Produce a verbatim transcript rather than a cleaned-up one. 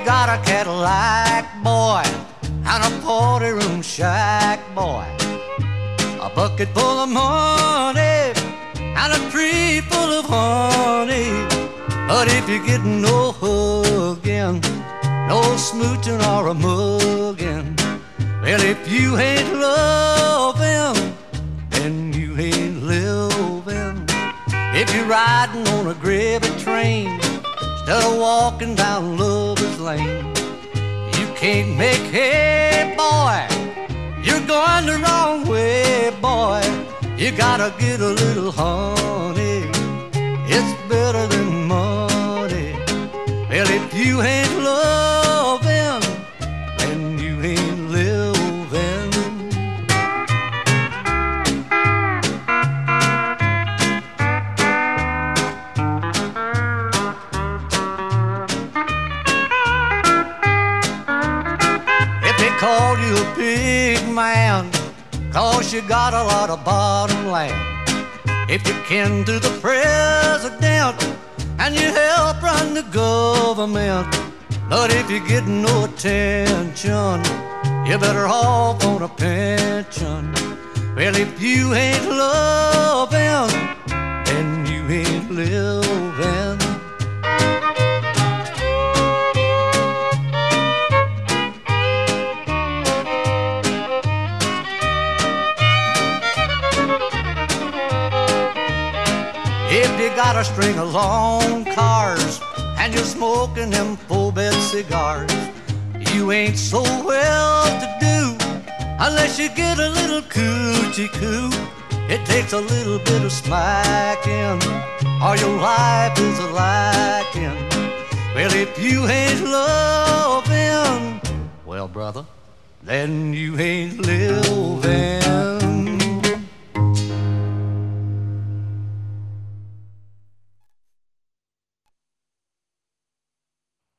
got a Cadillac, boy, and a forty room shack, boy, a bucket full of money and a tree full of honey. But if you're getting no hugging, no smooching or a mugging, well, if you ain't loving, then you ain't living. If you're riding on a gravy train instead of walking down Lover's Lane, you can't make hay, boy, you're going the wrong way, boy. You gotta get a little honey, it's better than money. Well, if you ain't loving, then you ain't living. If they call you a big man 'cause you got a lot of bottom land, if you kin to the president and you help run the government, but if you get no attention, you're better off on a pension. Well, if you ain't loving, then you ain't living. If you got a string of long cars and you're smoking them full-bed cigars, you ain't so well to do unless you get a little coochie-coo. It takes a little bit of smacking or your life is a lacking. Well, if you ain't loving, well, brother, then you ain't living.